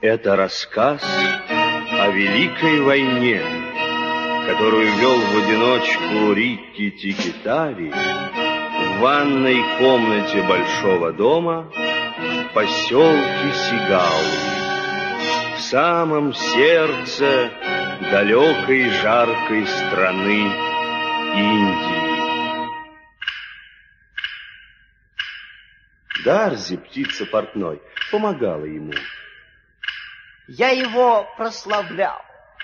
Это рассказ о Великой войне, которую вел в одиночку Рикки Тикки-Тави в ванной комнате большого дома в поселке Сигауи, в самом сердце далекой жаркой страны Индии. Дарзи, птица портной, помогала ему. Я его прославлял.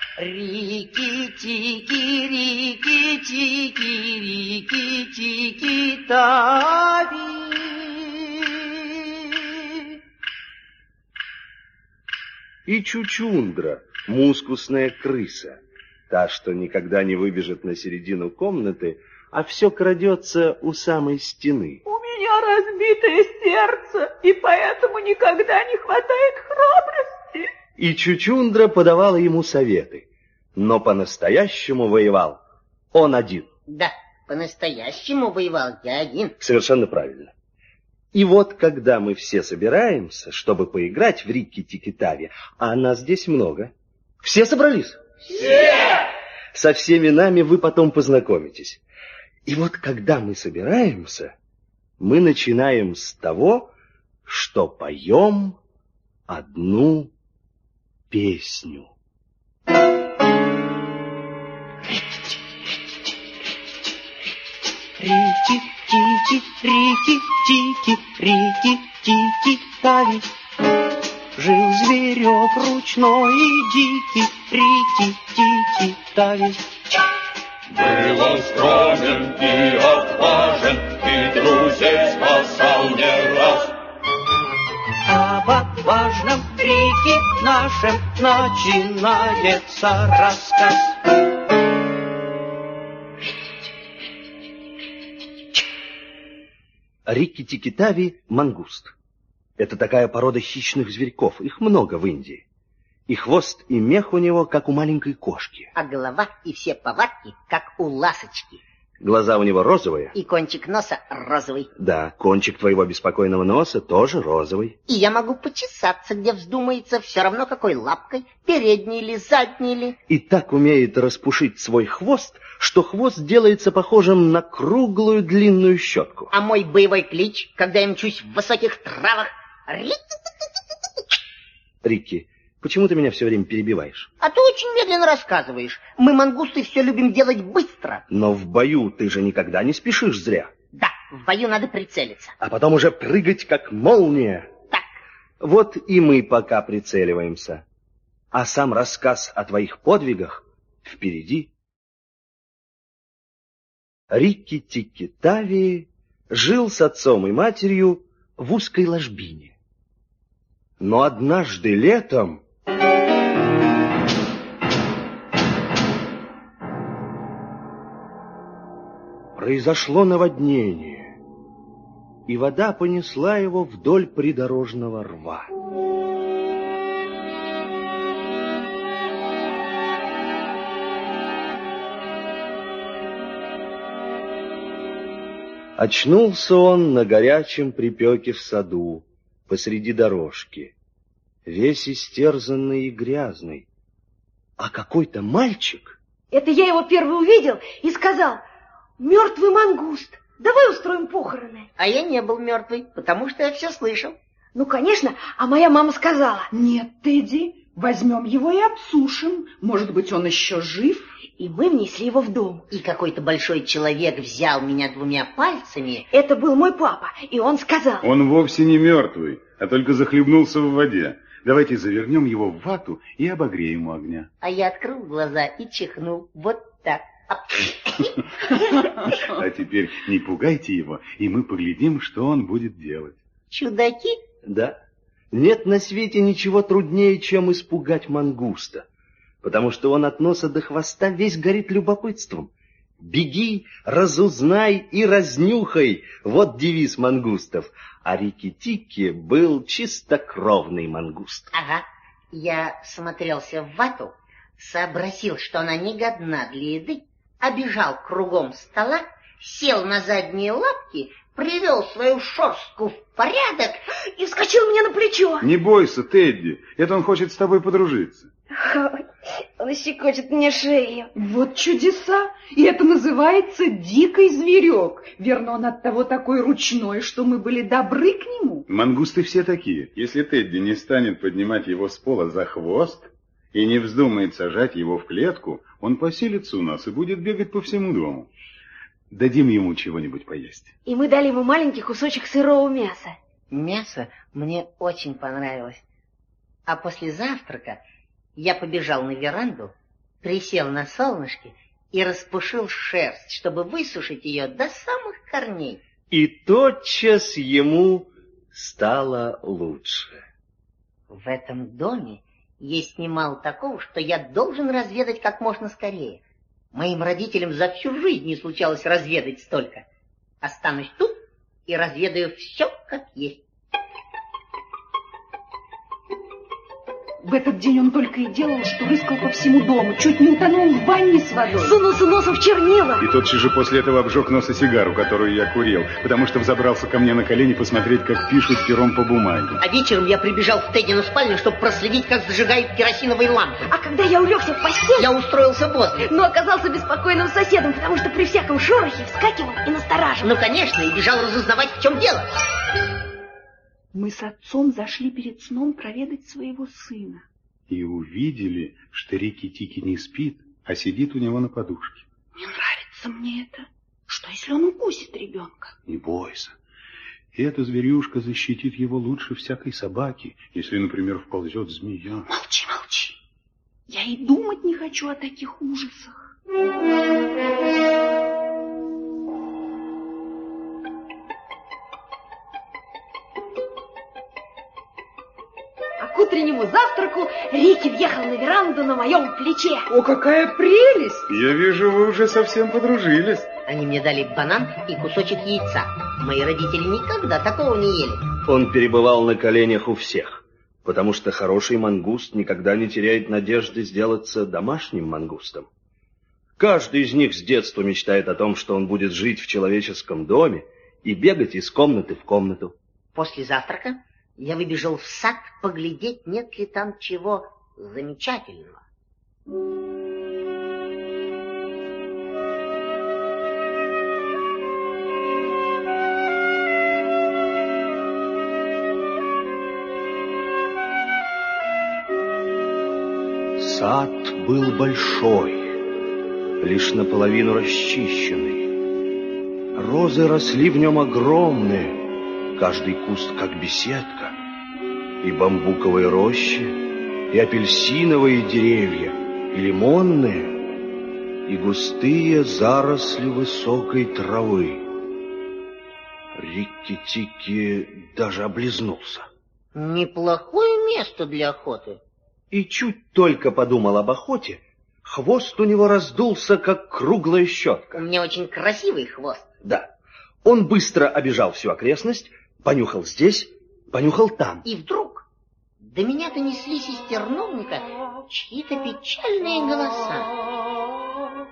Рикки-Тикки, Рикки-Тикки, Рикки-Тикки-Тави. И Чучундра, мускусная крыса, та, что никогда не выбежит на середину комнаты, а все крадется у самой стены. У меня разбитое сердце, и поэтому никогда не хватает храбрости. И Чучундра подавала ему советы, но по-настоящему воевал он один. Да, по-настоящему воевал я один. Совершенно правильно. И вот, когда мы все собираемся, чтобы поиграть в Рикки-Тикки-Тави, а нас здесь много. Все собрались? Все! Со всеми нами вы потом познакомитесь. И вот, когда мы собираемся, мы начинаем с того, что поем одну песню. Рикки-Тикки, Рикки-Тикки, Рикки-Тикки-Тави. Жил зверек ручной и дикий, Рикки-Тикки-Тави. Был он скромен и отважен, и друзей спасал не раз. Об отважном Рикки нашем начинается рассказ. Рикки-Тикки-Тави — мангуст. Это такая порода хищных зверьков, их много в Индии. И хвост, и мех у него, как у маленькой кошки. А голова и все повадки, как у ласочки. Глаза у него розовые. И кончик носа розовый. Да, кончик твоего беспокойного носа тоже розовый. И я могу почесаться, где вздумается, все равно какой лапкой, передней или задней ли. И так умеет распушить свой хвост, что хвост делается похожим на круглую длинную щетку. А мой боевой клич, когда я мчусь в высоких травах, Рикки, почему ты меня все время перебиваешь? А ты очень медленно рассказываешь. Мы, мангусты, все любим делать быстро. Но в бою ты же никогда не спешишь зря. Да, в бою надо прицелиться. А потом уже прыгать, как молния. Так. Вот и мы пока прицеливаемся. А сам рассказ о твоих подвигах впереди. Рикки-Тикки-Тави жил с отцом и матерью в узкой ложбине. Но однажды летом произошло наводнение, и вода понесла его вдоль придорожного рва. Очнулся он на горячем припеке в саду, посреди дорожки, весь истерзанный и грязный. А какой-то мальчик... Это я его первый увидел и сказал: мертвый мангуст, давай устроим похороны. А я не был мертвый, потому что я все слышал. Ну, конечно, а моя мама сказала: нет, Тедди, возьмем его и обсушим. Может быть, он еще жив. И мы внесли его в дом. И какой-то большой человек взял меня двумя пальцами. Это был мой папа, и он сказал: он вовсе не мертвый, а только захлебнулся в воде. Давайте завернем его в вату и обогреем у огня. А я открыл глаза и чихнул. Вот так. А теперь не пугайте его, и мы поглядим, что он будет делать. Чудаки? Да. Нет на свете ничего труднее, чем испугать мангуста, потому что он от носа до хвоста весь горит любопытством. Беги, разузнай и разнюхай. Вот девиз мангустов. А Рикки-Тикки был чистокровный мангуст. Ага. Я смотрелся в вату, сообразил, что она не годна для еды, обежал кругом стола, сел на задние лапки, привел свою шерстку в порядок и вскочил мне на плечо. Не бойся, Тедди, это он хочет с тобой подружиться. Ой, он щекочет мне шею. Вот чудеса! И это называется дикий зверек. Верно, он оттого такой ручной, что мы были добры к нему. Мангусты все такие. Если Тедди не станет поднимать его с пола за хвост и не вздумает сажать его в клетку, он поселится у нас и будет бегать по всему дому. Дадим ему чего-нибудь поесть. И мы дали ему маленький кусочек сырого мяса. Мясо мне очень понравилось. А после завтрака я побежал на веранду, присел на солнышке и распушил шерсть, чтобы высушить ее до самых корней. И тотчас ему стало лучше. В этом доме есть немало такого, что я должен разведать как можно скорее. Моим родителям за всю жизнь не случалось разведать столько. Останусь тут и разведаю все, как есть. В этот день он только и делал, что рыскал по всему дому, чуть не утонул в ванне с водой. Сунулся носом в чернила. И тотчас же после этого обжег нос о сигару, которую я курил, потому что взобрался ко мне на колени посмотреть, как пишут пером по бумаге. А вечером я прибежал в Теддину спальню, чтобы проследить, как зажигают керосиновые лампы. А когда я улегся в постель, Я устроился возле. но оказался беспокойным соседом, потому что при всяком шорохе вскакивал и настораживал. Ну, конечно, и бежал разузнавать, в чем дело. Мы с отцом зашли перед сном проведать своего сына. И увидели, что Рикки-Тикки не спит, а сидит у него на подушке. Не нравится мне это. Что, если он укусит ребенка? Не бойся. Эта зверюшка защитит его лучше всякой собаки, если, например, вползет змея. Молчи, молчи. Я и думать не хочу о таких ужасах. К утреннему завтраку Рикки въехал на веранду на моем плече. О, какая прелесть! Я вижу, вы уже совсем подружились. Они мне дали банан и кусочек яйца. Мои родители никогда такого не ели. Он перебывал на коленях у всех, потому что хороший мангуст никогда не теряет надежды сделаться домашним мангустом. Каждый из них с детства мечтает о том, что он будет жить в человеческом доме и бегать из комнаты в комнату. После завтрака я выбежал в сад поглядеть, нет ли там чего замечательного. Сад был большой, лишь наполовину расчищенный. Розы росли в нем огромные, каждый куст как беседка, и бамбуковые рощи, и апельсиновые деревья, и лимонные, и густые заросли высокой травы. Рикки-Тикки даже облизнулся. Неплохое место для охоты. И чуть только подумал об охоте, хвост у него раздулся, как круглая щетка. У меня очень красивый хвост. Да. Он быстро обежал всю окрестность, понюхал здесь, понюхал там. И вдруг до меня донеслись из терновника чьи-то печальные голоса.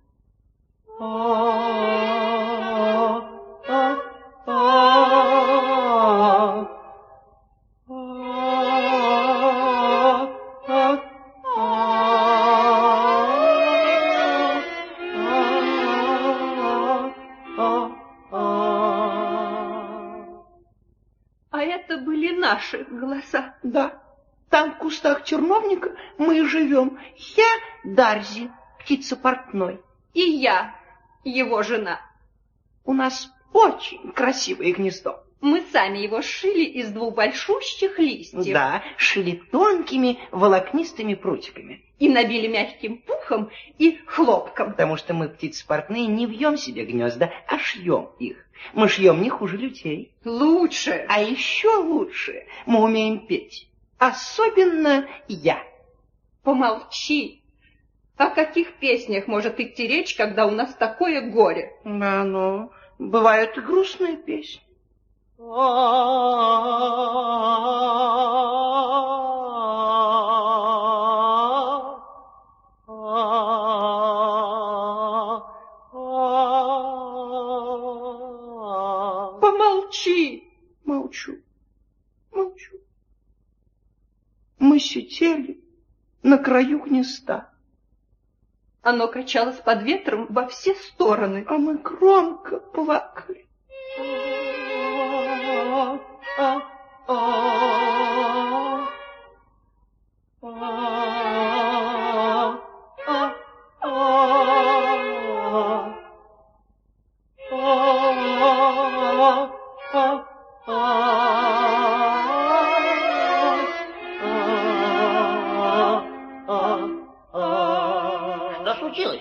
А это были наши голоса. Да, там в кустах терновника мы и живем. Я Дарзи, птица портной. И я, его жена. У нас очень красивое гнездо. Мы сами его сшили из двух большущих листьев. Да, шили тонкими волокнистыми прутиками. И набили мягким пухом и хлопком. Потому что мы, птицы портные, не вьем себе гнезда, а шьем их. Мы шьем не хуже людей. Лучше. А еще лучше мы умеем петь. Особенно я. Помолчи. О каких песнях может идти речь, когда у нас такое горе? Да, ну, бывают и грустные песни. сидели на краю гнезда. Оно качалось под ветром во все стороны. А мы громко плакали. Что случилось?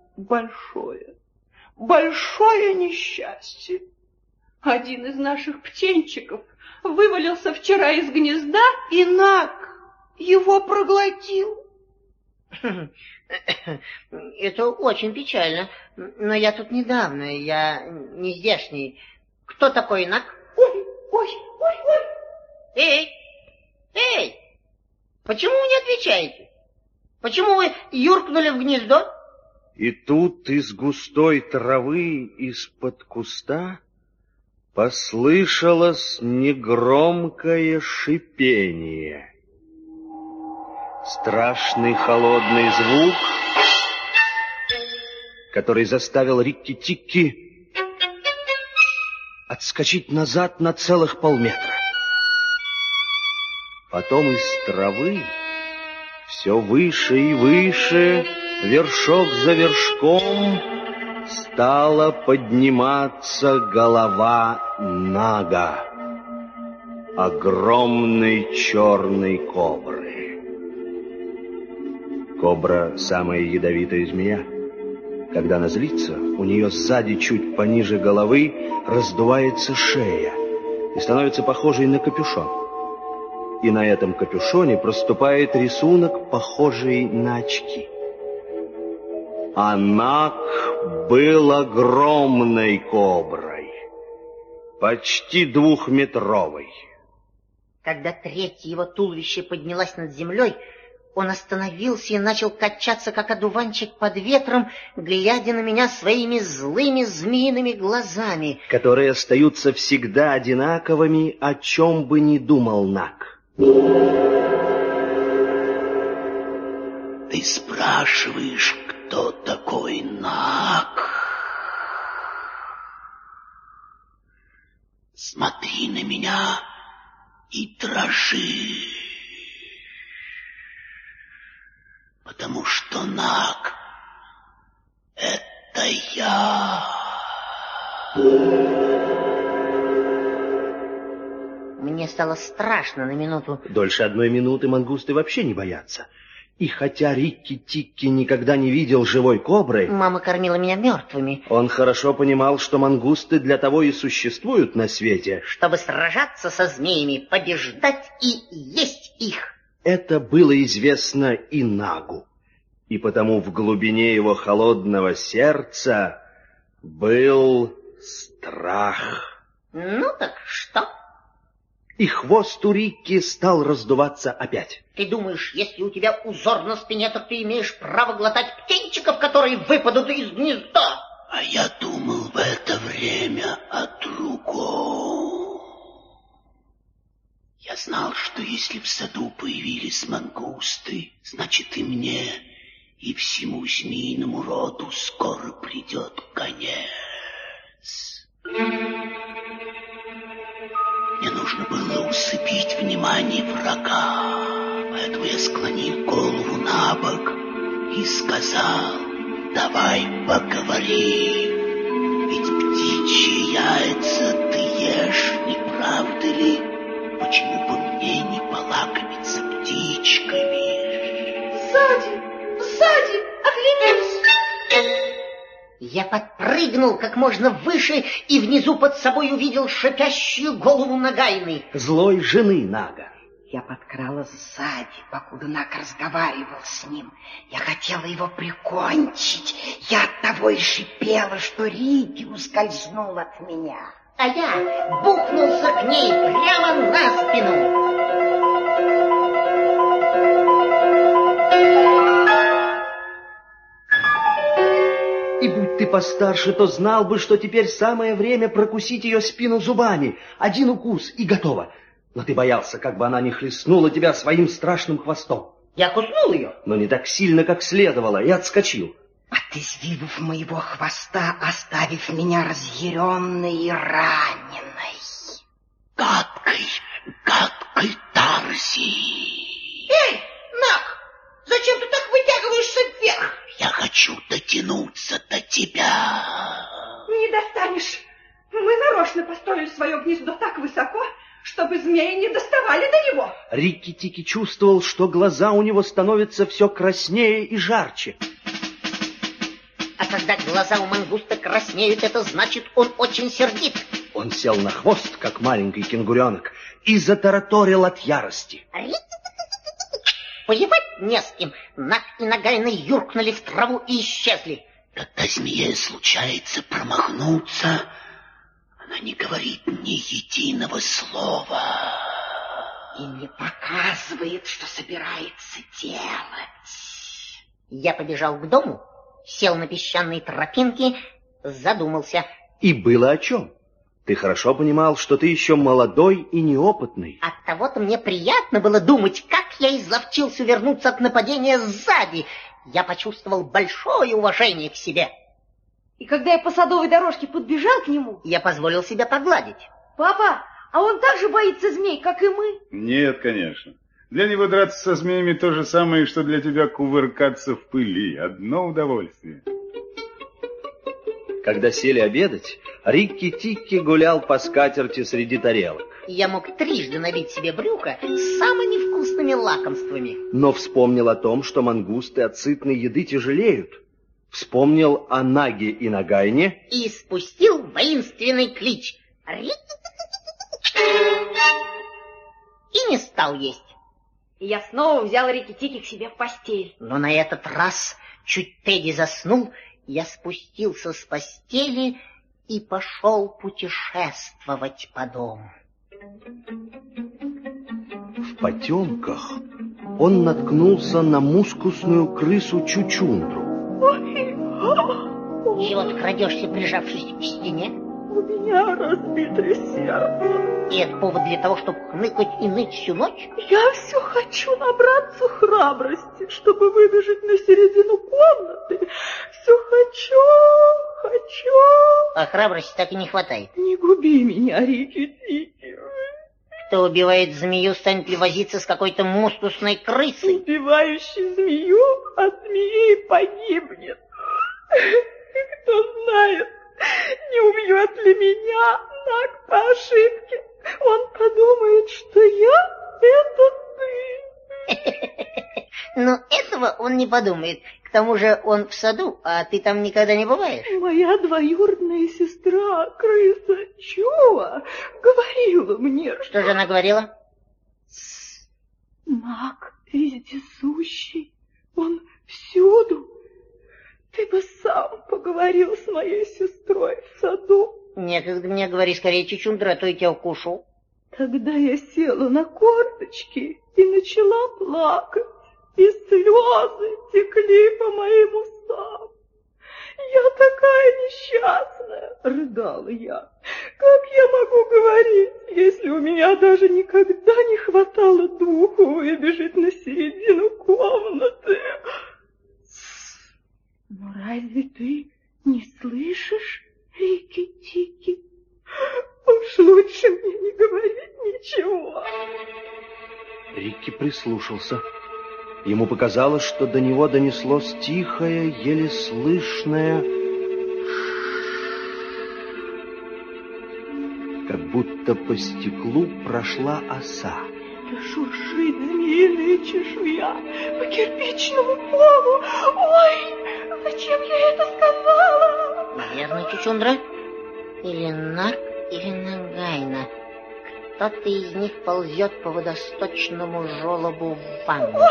Большое несчастье. Один из наших птенчиков вывалился вчера из гнезда, И Наг его проглотил. Это очень печально. Но я тут недавно, я не здешний. Кто такой Наг? Ой. Эй! Почему вы не отвечаете? Почему вы юркнули в гнездо? И тут из густой травы, из-под куста, послышалось негромкое шипение. Страшный холодный звук, который заставил Рикки-Тикки отскочить назад на целых полметра. Потом из травы все выше и выше, вершок за вершком, стала подниматься голова Нага, огромной черной кобры. Кобра — самая ядовитая змея. Когда она злится, у нее сзади, чуть пониже головы, раздувается шея и становится похожей на капюшон. И на этом капюшоне проступает рисунок, похожий на очки. А Наг был огромной коброй, почти 2-метровой. Когда третье его туловище поднялось над землей, он остановился и начал качаться, как одуванчик под ветром, глядя на меня своими злыми змеиными глазами, которые остаются всегда одинаковыми, о чем бы ни думал Наг. Ты спрашиваешь, кто такой Наг? Смотри на меня и дрожи, потому что Наг — это я. Мне стало страшно на минуту. Дольше 1 минуты мангусты вообще не боятся. И хотя Рикки-Тикки никогда не видел живой кобры, Мама кормила меня мертвыми, он хорошо понимал, что мангусты для того и существуют на свете. чтобы сражаться со змеями, побеждать и есть их. Это было известно и Нагу, и потому в глубине его холодного сердца был страх. Ну так что? И хвост у Рикки стал раздуваться опять. Ты думаешь, если у тебя узор на спине, то ты имеешь право глотать птенчиков, которые выпадут из гнезда? А я думал в это время о другом. Я знал, что если в саду появились мангусты, значит и мне, и всему змеиному роду скоро придет конец. Мне нужно было усыпить внимание врага, поэтому я склонил голову на бок и сказал: давай поговорим, ведь птичьи яйца ты ешь, не правда ли? Почему бы мне не полакомиться птичками? Сзади, оглянись! Я подпрыгнул как можно выше и внизу под собой увидел шипящую голову Нагайны. Злой жены Нага. Я подкралась сзади, покуда Наг разговаривал с ним. Я хотела его прикончить. Я оттого и шипела, что Рикки ускользнул от меня. А я бухнулся к ней прямо на спину. И будь ты постарше, то знал бы, что теперь самое время прокусить ее спину зубами. 1 укус, и готово. Но ты боялся, как бы она не хлестнула тебя своим страшным хвостом. Я куснул ее. Но не так сильно, как следовало, и отскочил. От извивов моего хвоста, оставив меня разъяренной и раненой. Гадкой Тарси! Эй, Нак, зачем ты так вытягиваешься вверх? Я хочу дотянуться до тебя. Не достанешь. Мы нарочно построили свое гнездо так высоко, чтобы змеи не доставали до него. Рикки-Тикки чувствовал, что глаза у него становятся все краснее и жарче. А когда глаза у мангуста краснеют, это значит, он очень сердит. Он сел на хвост, как маленький кенгуренок, и затараторил от ярости. Воевать не с кем. Нак и Нагайна юркнули в траву и исчезли. Когда змее случается промахнуться, она не говорит ни единого слова. И не показывает, что собирается делать. Я побежал к дому, сел на песчаной тропинке, задумался. И было о чем. Ты хорошо понимал, что ты еще молодой и неопытный. Оттого-то мне приятно было думать, как я изловчился вернуться от нападения сзади. Я почувствовал большое уважение к себе. И когда я по садовой дорожке подбежал к нему... Я позволил себя погладить. Папа, а он так же боится змей, как и мы? Нет, конечно. Для него драться со змеями то же самое, что для тебя кувыркаться в пыли. Одно удовольствие. Когда сели обедать, Рикки-Тикки гулял по скатерти среди тарелок. Я мог трижды набить себе брюхо с самыми вкусными лакомствами. Но вспомнил о том, что мангусты от сытной еды тяжелеют. Вспомнил о Наге и Нагайне. И спустил воинственный клич. И не стал есть. И я снова взял Рикки-Тикки к себе в постель. Но на этот раз, чуть Тедди заснул, я спустился с постели и пошел путешествовать по дому. В потемках он наткнулся на мускусную крысу Чучундру. Чего ты крадешься, прижавшись к стене? У меня разбитое сердце. И это повод для того, чтобы хныкать и ныть всю ночь? Я все хочу набраться храбрости, чтобы выбежать на середину комнаты. Все хочу. А храбрости так и не хватает. Не губи меня, Рикки-Тикки. Кто убивает змею, станет ли возиться с какой-то мускусной крысой? Убивающий змею от змеи погибнет. Кто знает, не убьет ли меня Наг по ошибке. Он подумает, что я — это ты. Но этого он не подумает. К тому же он в саду, а ты там никогда не бываешь. Моя двоюродная сестра, крыса Чуа, говорила мне, Что же она говорила? Наг вездесущий, он всюду. Ты бы сам поговорил с моей сестрой в саду. Некогда мне, говори скорее, Чучундра, а то я тебя укушу. Тогда я села на корточки и начала плакать, и слезы текли по моим усам. Я такая несчастная, рыдала я. Как я могу говорить, если у меня даже никогда не хватало духу выбежать на середину комнаты? Но разве ты не слышишь, Рикки-Тикки? Уж лучше мне не говорить ничего. Рикки прислушался. Ему показалось, что до него донеслось тихое, еле слышное, как будто по стеклу прошла оса. Это шуршит змеиная чешуя по кирпичному полу. Ой, зачем я это сказала? Наверное, Чучундра. Или Наг, или Нагайна. Кто-то из них ползет по водосточному желобу в ванну.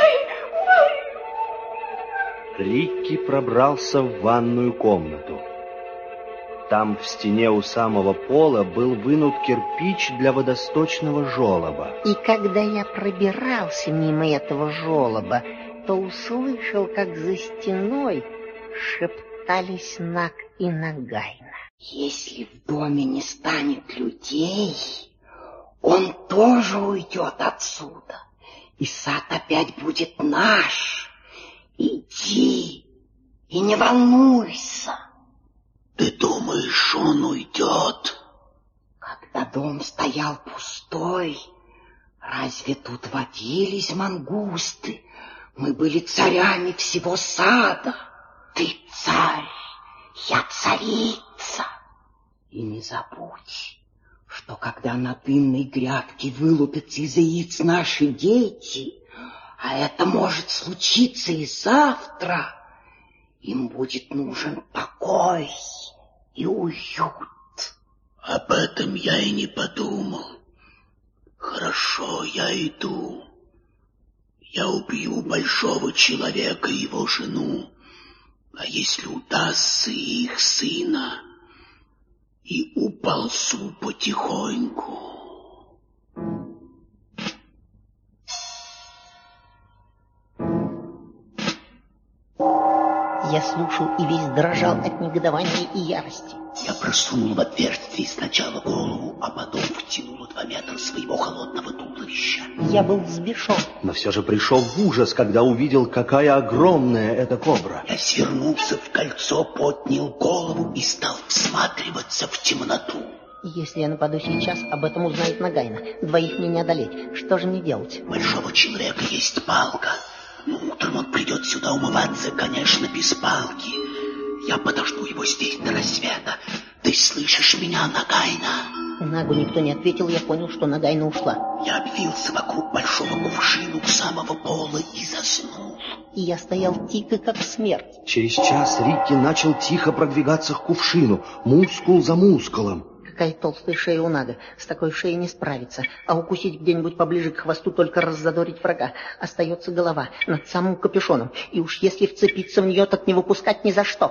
Рикки пробрался в ванную комнату. Там в стене у самого пола был вынут кирпич для водосточного желоба. И когда я пробирался мимо этого желоба, то услышал, как за стеной шептались Наг и Нагайна. Если в доме не станет людей, он тоже уйдет отсюда, и сад опять будет наш. Иди и не волнуйся. Ты думаешь, он уйдет? Когда дом стоял пустой, разве тут водились мангусты? Мы были царями всего сада. Ты царь, я царица. И не забудь, что когда на дынной грядке вылупятся из яиц наши дети, а это может случиться и завтра, им будет нужен покой и уют. Об этом я и не подумал. Хорошо, я иду. Я убью большого человека и его жену, а если удастся их сына, и уползу потихоньку. Я слушал и весь дрожал от негодования и ярости. Я просунул в отверстие сначала голову, а потом втянул 2 метра своего холодного туловища. Я был взбешен. Но все же пришел в ужас, когда увидел, какая огромная эта кобра. Я свернулся в кольцо, поднял голову и стал всматриваться в темноту. Если я нападу сейчас, об этом узнает Нагайна. 2 мне не одолеть. Что же мне делать? Большого человека есть палка. Но утром он придет сюда умываться, конечно, без палки. Я подожду его здесь до рассвета. Ты слышишь меня, Нагайна? Нагу никто не ответил, я понял, что Нагайна ушла. Я обвился вокруг большого кувшина у самого пола и заснул. И я стоял тихо, как смерть. Через час Рикки начал тихо продвигаться к кувшину, мускул за мускулом. Какая толстая шея у Нага. С такой шеей не справиться. А укусить где-нибудь поближе к хвосту, только раззадорить врага. Остается голова над самым капюшоном. И уж если вцепиться в нее, так не выпускать ни за что.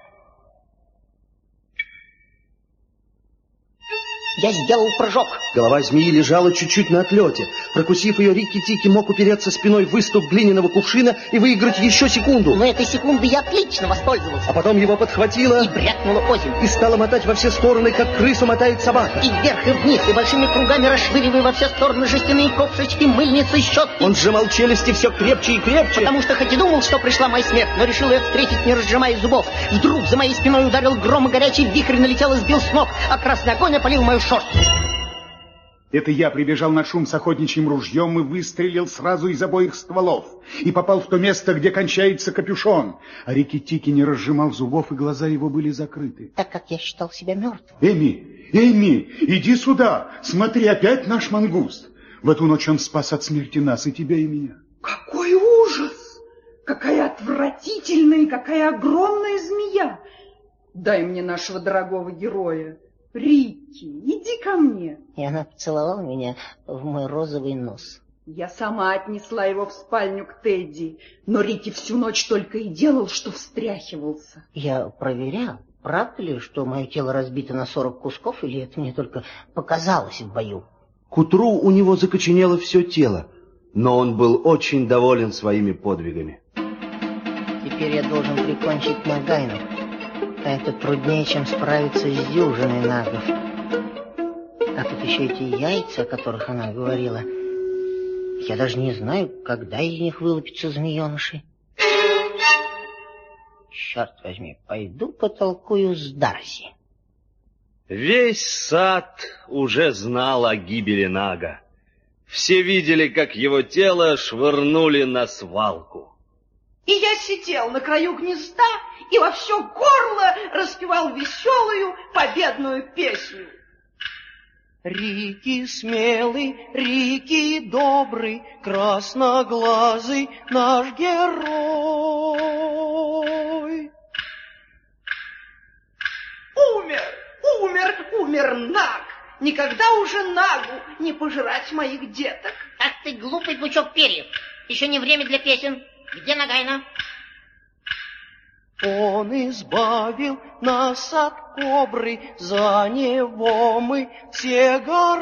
Я сделал прыжок. Голова змеи лежала чуть-чуть на отлете. Прокусив ее, Рикки-Тикки мог упереться спиной в выступ глиняного кувшина и выиграть еще секунду. Но этой секунды я отлично воспользовался. А потом его подхватило и брякнуло озимь. И стало мотать во все стороны, как крысу мотает собака. И вверх, и вниз, и большими кругами расшвыривая во все стороны жестяные ковшечки, мыльницы, щетки. Он сжимал челюсти все крепче и крепче. Потому что хоть и думал, что пришла моя смерть, но решил ее встретить, не разжимая зубов. Вдруг за моей спиной ударил гром, и горячий вихрь налетел и сбил с ног, а красный огонь опалил мою шерсть. Это я прибежал на шум с охотничьим ружьем и выстрелил сразу из обоих стволов. И попал в то место, где кончается капюшон. А Рикки-Тикки не разжимал зубов, и глаза его были закрыты. Так как я считал себя мертвым. Эми, иди сюда. Смотри, опять наш мангуст. В эту ночь он спас от смерти нас, и тебя, и меня. Какой ужас! Какая отвратительная и какая огромная змея! Дай мне нашего дорогого героя. Рикки, иди ко мне. И она поцеловала меня в мой розовый нос. Я сама отнесла его в спальню к Тедди, но Рикки всю ночь только и делал, что встряхивался. Я проверял, правда ли, что мое тело разбито на 40 кусков, или это мне только показалось в бою. К утру у него закоченело все тело, но он был очень доволен своими подвигами. Теперь я должен прикончить Нагайну. А это труднее, чем справиться с дюжиной нагов. А тут еще эти яйца, о которых она говорила. Я даже не знаю, когда из них вылупятся змееныши. Черт возьми, пойду потолкую с Дарси. Весь сад уже знал о гибели Нага. Все видели, как его тело швырнули на свалку. И я сидел на краю гнезда и во все горло распевал веселую победную песню. Рикки смелый, Рикки добрый, красноглазый наш герой. Умер Наг. Никогда уже Нагу не пожирать моих деток. Ах ты глупый пучок перьев. Еще не время для песен. Где Нагайна? Он избавил нас от кобры, за него мы все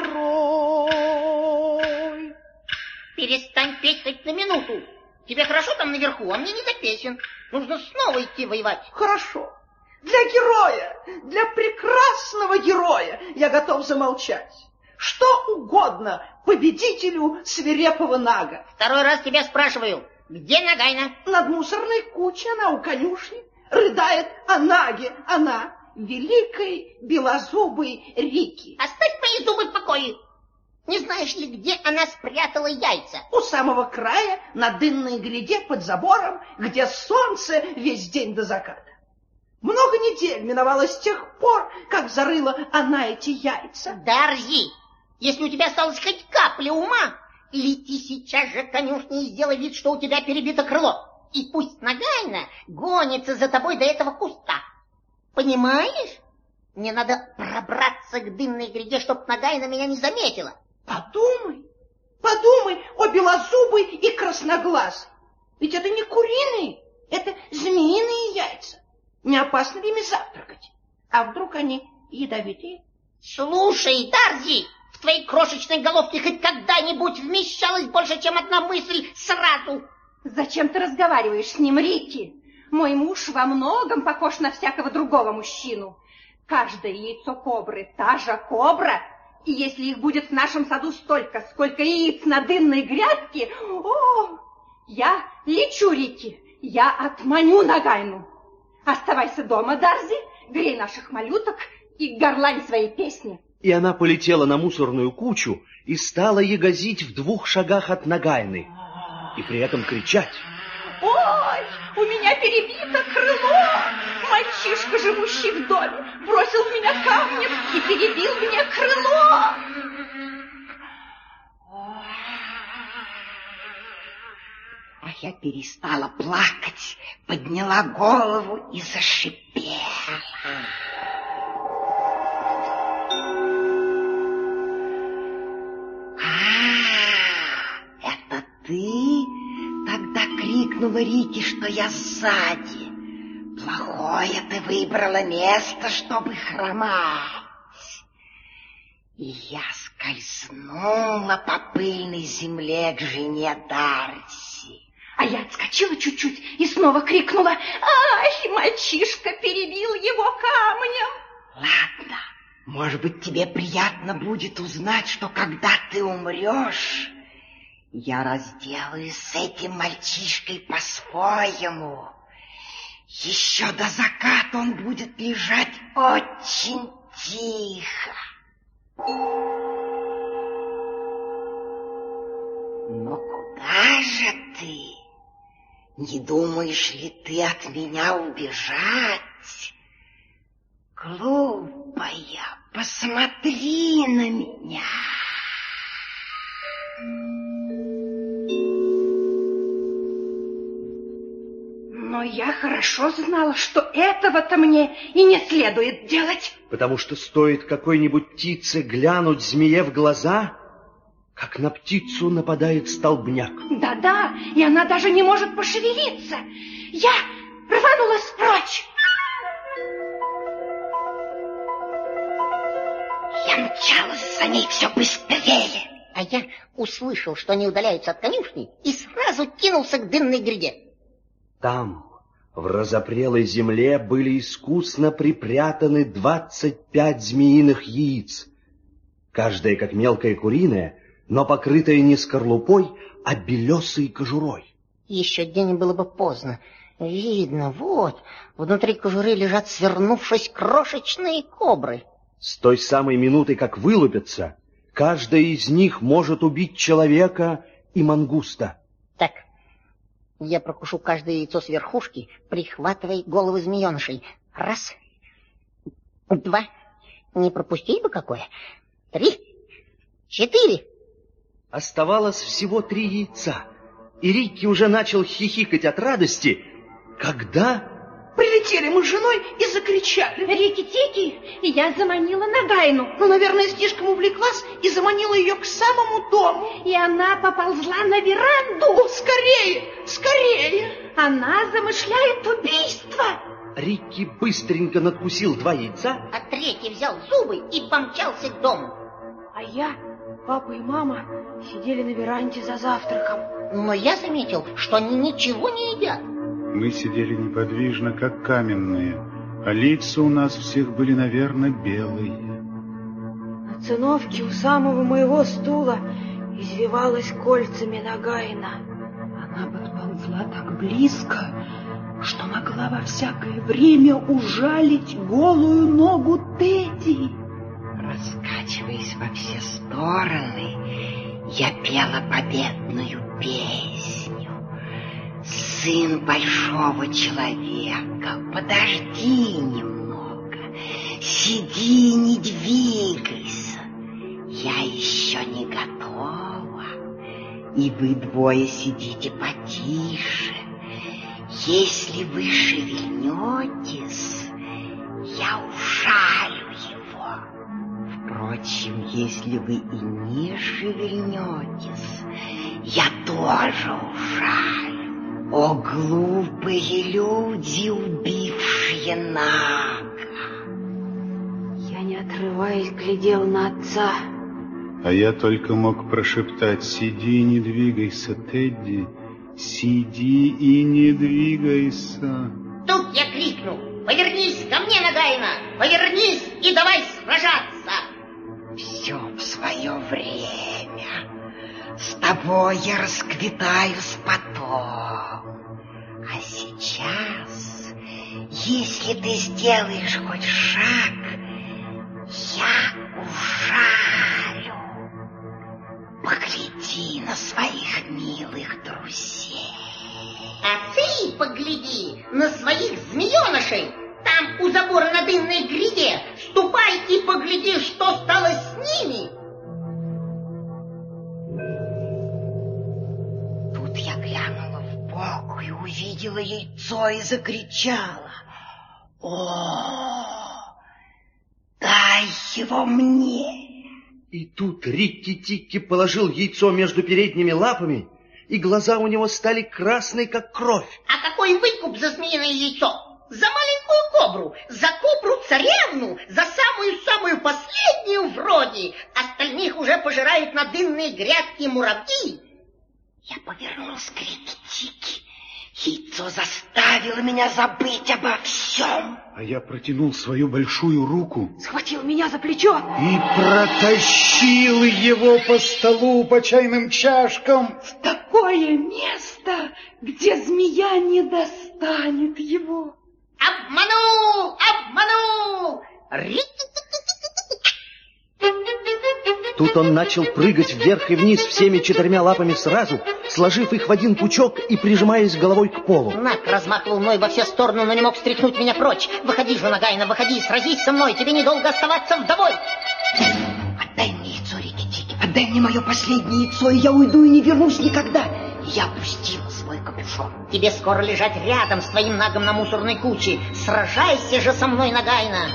горой. Перестань петь хоть на минуту. Тебе хорошо там наверху, а мне не до песен. Нужно снова идти воевать. Хорошо. Для героя, для прекрасного героя я готов замолчать. что угодно победителю свирепого Нага. Второй раз тебя спрашиваю, где Нагайна? Над мусорной кучей она у конюшни. Рыдает о Наге, она великой белозубой Рики. Оставь мои зубы в покое. Не знаешь ли, где она спрятала яйца? У самого края, на дынной гряде под забором, где солнце весь день до заката. Много недель миновало с тех пор, как зарыла она эти яйца. Дарзи, если у тебя осталась хоть капля ума, лети сейчас же к конюшне и сделай вид, что у тебя перебито крыло. И пусть Нагайна гонится за тобой до этого куста. Понимаешь? Мне надо пробраться к дынной гряде, чтоб Нагайна меня не заметила. Подумай, подумай о белозубой и красноглазой. Ведь это не куриные, это змеиные яйца. Не опасно ли ими завтракать? А вдруг они ядовитые? Слушай, Дарзи, в твоей крошечной головке хоть когда-нибудь вмещалась больше, чем одна мысль сразу. Зачем ты разговариваешь с ним, Рики? Мой муж во многом похож на всякого другого мужчину. Каждое яйцо кобры — та же кобра. И если их будет в нашем саду столько, сколько яиц на дынной грядке, я лечу, Рики, я отманю Нагайну. Оставайся дома, Дарзи, грей наших малюток и горлань своей песни. И она полетела на мусорную кучу и стала ягозить в 2 шагах от Нагайны. И при этом кричать: «Ой, у меня перебито крыло! Мальчишка, живущий в доме, бросил в меня камнем и перебил мне крыло!» А я перестала плакать, подняла голову и зашипела. Это ты тогда крикнула Рики, что я сзади. Плохое ты выбрала место, чтобы хромать. И я скользнула по пыльной земле к жене Дарси. А я отскочила чуть-чуть и снова крикнула: «Ай, мальчишка перебил его камнем!» Ладно, может быть, тебе приятно будет узнать, что когда ты умрешь, я разделаюсь с этим мальчишкой по-своему. Еще до заката он будет лежать очень тихо. Но куда же ты? Не думаешь ли ты от меня убежать? Глупая, посмотри на меня. Но я хорошо знала, что этого-то мне и не следует делать. Потому что стоит какой-нибудь птице глянуть змее в глаза, как на птицу нападает столбняк. Да-да, и она даже не может пошевелиться. Я рванулась прочь. Я мчалась за ней все быстрее. А я услышал, что они удаляются от конюшни, и сразу кинулся к дынной гряде. Там, в разопрелой земле, были искусно припрятаны 25 змеиных яиц. Каждое как мелкое куриное, но покрытое не скорлупой, а белесой кожурой. Еще день было бы поздно. Видно, вот, внутри кожуры лежат, свернувшись, крошечные кобры. С той самой минуты, как вылупятся, каждая из них может убить человека и мангуста. Так, я прокушу каждое яйцо с верхушки, прихватывая головы змеенышей. 1, 2, не пропустить бы какое. 3, 4. Оставалось всего 3 яйца, и Рикки уже начал хихикать от радости, когда... Прилетели мы с женой и закричали: «Рики-тики!» И я заманила Нагайну. Ну, наверное, слишком увлеклась и заманила ее к самому дому. И она поползла на веранду. Скорее, скорее! Она замышляет убийство. Рикки быстренько надкусил 2 яйца, А третий взял зубы и помчался к дому. А я, папа и мама сидели на веранде за завтраком. Но я заметил, что они ничего не едят. Мы сидели неподвижно, как каменные, а лица у нас всех были, наверное, белые. Над циновке у самого моего стула извивалась кольцами Нагайна. Она подползла так близко, что могла во всякое время ужалить голую ногу Тедди. Раскачиваясь во все стороны, я пела победную песню. Сын большого человека, подожди немного, сиди, не двигайся, я еще не готова, и вы двое сидите потише. Если вы шевельнетесь, я ужалю его. Впрочем, если вы и не шевельнетесь, я тоже ужалю. О, глупые люди, убившие Нага! Я, не отрываясь, глядел на отца. А я только мог прошептать: сиди и не двигайся, Тедди, сиди и не двигайся. Тут я крикнул: повернись ко мне, Нагайна, повернись и давай сражаться. Все в свое время. С тобой я расквитаюсь потом. А сейчас, если ты сделаешь хоть шаг, я ужалю. Погляди на своих милых друзей. А ты погляди на своих змеенышей. Там у забора на дымной гряде. Ступай и погляди, что стало с ними. Тут я глянула вбок и увидела яйцо и закричала: о, дай его мне. И тут Рикки-Тикки положил яйцо между передними лапами, и глаза у него стали красные, как кровь. А какой выкуп за змеиное яйцо? За маленькую кобру, за кобру-царевну, за самую-самую последнюю вроде. Остальных уже пожирают на дынные грядки муравьи. Я повернулась к Рикки-Тикки. Яйцо заставило меня забыть обо всем. А я протянул свою большую руку, Схватил меня за плечо и протащил его по столу, по чайным чашкам. в такое место, где змея не достанет его. Обманул! Обманул! Тут он начал прыгать вверх и вниз всеми 4 лапами сразу, сложив их в один пучок и прижимаясь головой к полу. Наг размахивал мной во все стороны, но не мог стряхнуть меня прочь. Выходи же, Нагайна, выходи, сразись со мной, тебе недолго оставаться вдовой. Отдай мне яйцо, Рикки-Тикки, отдай мне мое последнее яйцо, и я уйду и не вернусь никогда. И я опустила свой капюшон. Тебе скоро лежать рядом с твоим Нагом на мусорной куче. Сражайся же со мной, Нагайна.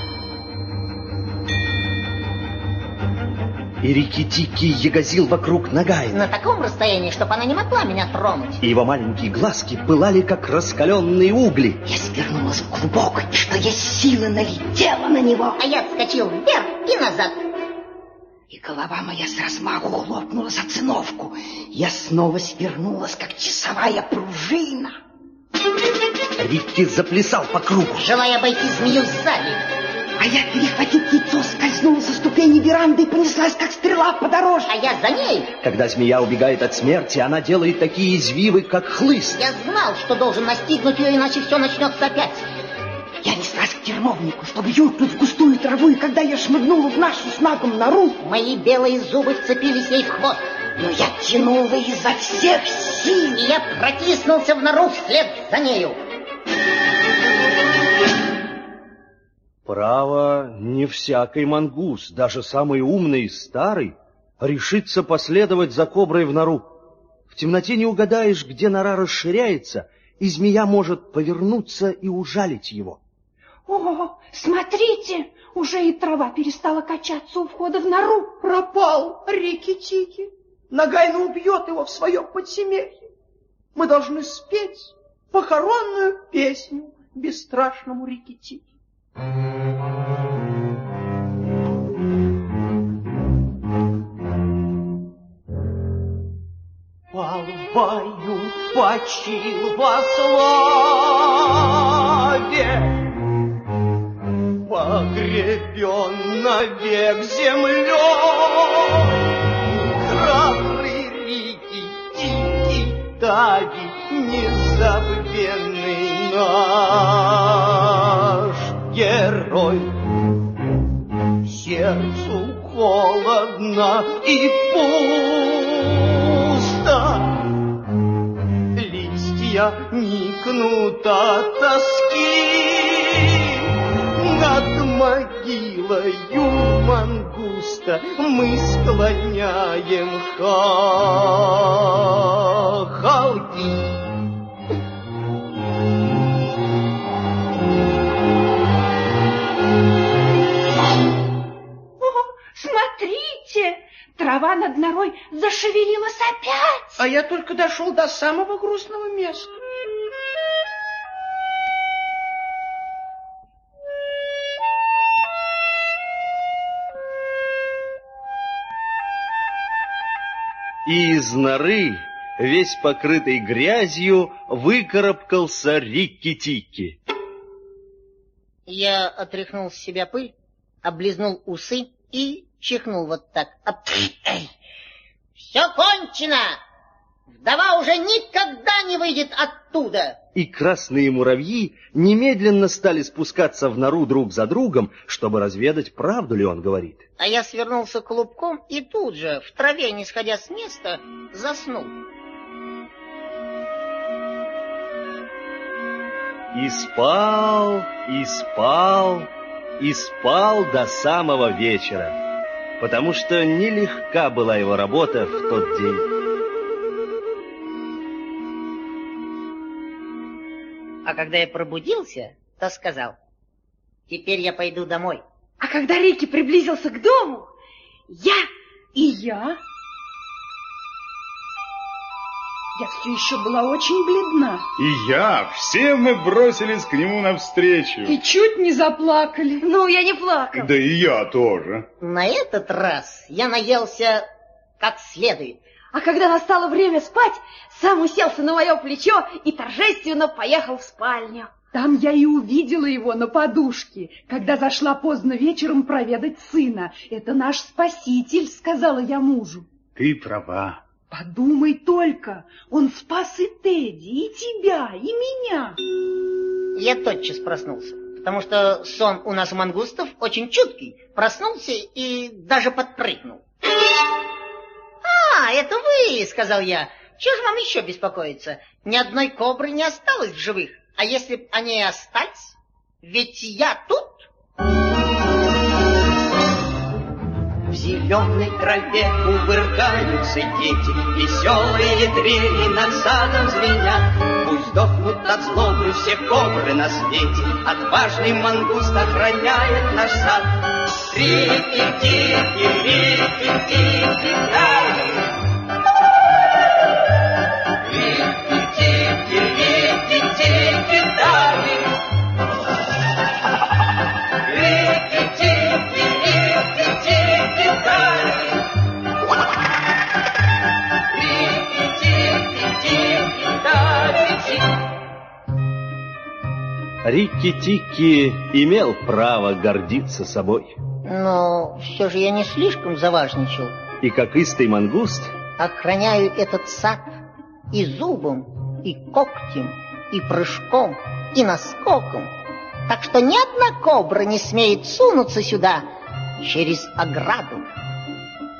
И Рикки-Тикки ягозил вокруг Нагайны. На таком расстоянии, чтобы она не могла меня тронуть. И его маленькие глазки пылали, как раскаленные угли. Я свернулась в клубок, и что есть силы налетела на него. А я отскочил вверх и назад. И голова моя с размаху хлопнула за циновку. Я снова свернулась, как часовая пружина. Рикки заплясал по кругу. Желая обойти змею сзади. А я, перехватив яйцо, скользнула со ступени веранды и понеслась, как стрела по дорожке. А я за ней. Когда змея убегает от смерти, она делает такие извивы, как хлыст. Я знал, что должен настигнуть ее, иначе все начнется опять. Я неслась к терновнику, чтобы юркнуть в густую траву, и когда я шмыгнула в нашу с Нагом нору, мои белые зубы вцепились ей в хвост. Но я тянула изо всех сил. И я протиснулся в нору вслед за нею. Право, не всякий мангус, даже самый умный и старый, решится последовать за коброй в нору. В темноте не угадаешь, где нора расширяется, и змея может повернуться и ужалить его. О, смотрите, уже и трава перестала качаться у входа в нору. Пропал Рикки-Тикки. Нагайна убьет его в своем подземелье. Мы должны спеть похоронную песню бесстрашному Рикки-Тикки. Полваю почил во славе, погребен навек землей. Храбрый Рикки-Тикки Тави, незабвенный наш герой. Сердцу холодно и пусто, листья никнут от тоски. Над могилою мангуста мы склоняем хохолки. Смотрите, трава над норой зашевелилась опять. А я только дошел до самого грустного места. И из норы, весь покрытый грязью, выкарабкался Рикки-Тикки. Я отряхнул с себя пыль, облизнул усы и чихнул вот так. Все кончено! Вдова уже никогда не выйдет оттуда! И красные муравьи немедленно стали спускаться в нору друг за другом, чтобы разведать, правду ли он говорит. А я свернулся клубком и тут же, в траве, не сходя с места, заснул. И спал, и спал, и спал до самого вечера, потому что нелегка была его работа в тот день. А когда я пробудился, то сказал: теперь я пойду домой. А когда Рикки приблизился к дому, я все еще была очень бледна. И я, все мы бросились к нему навстречу. И чуть не заплакали. Ну, я не плакала. Да и я тоже. На этот раз я наелся как следует. А когда настало время спать, сам уселся на мое плечо и торжественно поехал в спальню. Там я и увидела его на подушке, когда зашла поздно вечером проведать сына. Это наш спаситель, сказала я мужу. Ты права. Подумай только, он спас и Тедди, и тебя, и меня. Я тотчас проснулся, потому что сон у нас у мангустов очень чуткий. Проснулся и даже подпрыгнул. «А, это вы!» — сказал я. «Чего же вам еще беспокоиться? Ни одной кобры не осталось в живых. А если б они и остались, ведь я тут». В зеленой траве кувыркаются дети, веселые трели над садом звенят. Пусть сдохнут от злобы все кобры на свете, отважный мангуст охраняет наш сад. Рикки-Тикки, Рикки-Тикки, Тави. Рикки-Тикки, Рикки-Тикки, Тави. Рикки-Тикки, Рикки-Тикки, Тави. Рикки-Тикки, Тави. Рикки-Тикки имел право гордиться собой. Но все же я не слишком заважничал. И как истый мангуст Охраняю этот сад и зубом, и когтем, и прыжком, и наскоком. Так что ни одна кобра не смеет сунуться сюда через ограду.